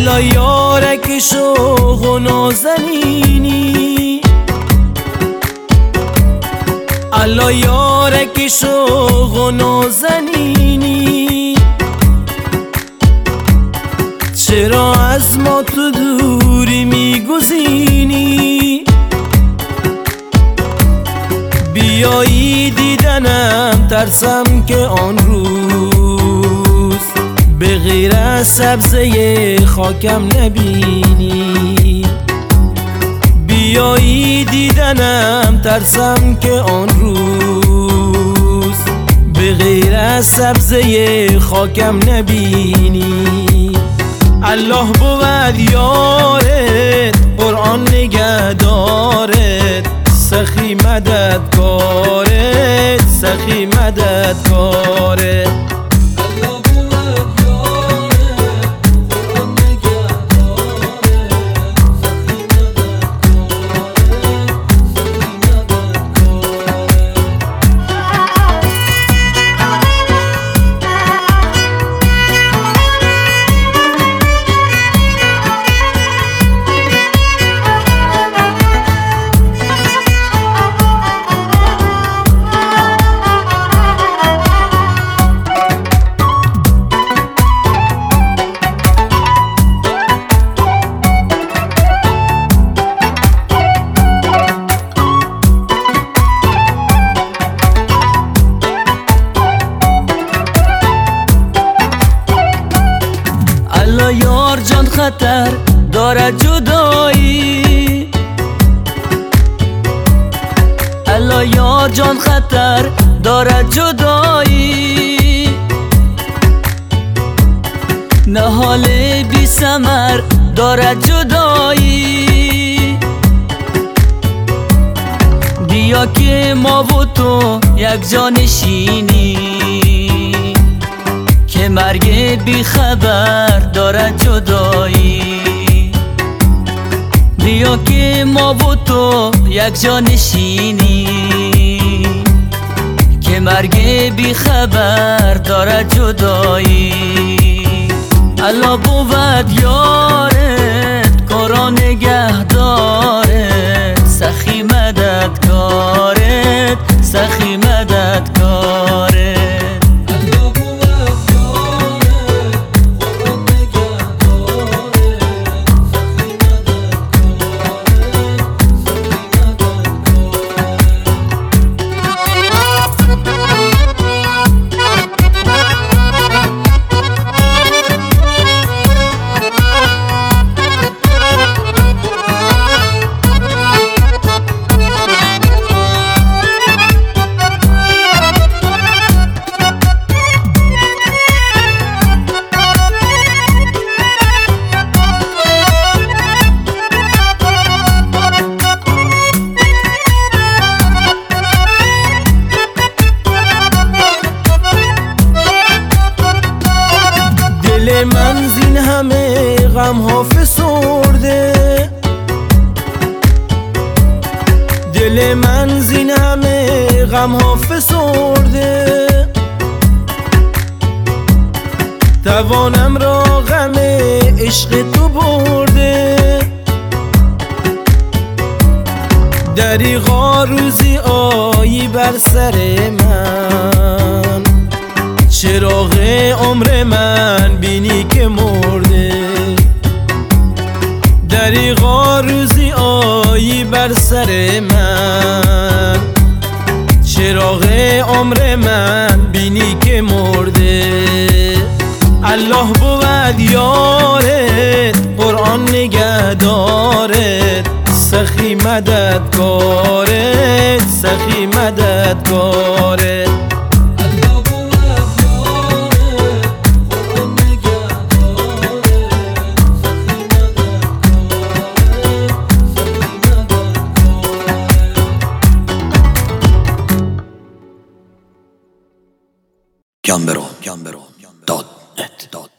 الله یارک شوق و نازنینی، الله یارک شوق و نازنینی، چرا از ما تو دوری میگزینی؟ بیایی دیدنم ترسم که آن روز به غیر از سبزه خاکم نبینی. بیایی دیدنم ترسم که آن روز به غیر از سبزه خاکم نبینی. الله بود یارت، قرآن نگهدارت، سخی مددکارت، سخی مددکارت. الله یار جان خطر دارد جدایی، الله یار جان خطر دارد جدایی، نهال بی ثمر دارد جدایی. بیا که ما و تو یک جا نشینی، که مرگ بی خبر دارد جدایی. بیا که ما و تو یک جا نشینی، که مرگ بی خبر دارد جدایی. الله بود یارت، قرآن نگهدارت، سخی مددکارت، سخی مددکارت. دل من زین همه غم ها فسرده، دل من زین همه غم ها فسرده، توانم را غم عشق تو برده. دریغا روزی آیی بر سر من، چراغ عمر من بینی که مرده. دریغا روزی آیی بر سر من، چراغ عمر من بینی که مرده. الله بود یارت، قرآن نگهدارت، سخی مددکارت، سخی مددکارت. Gambero.net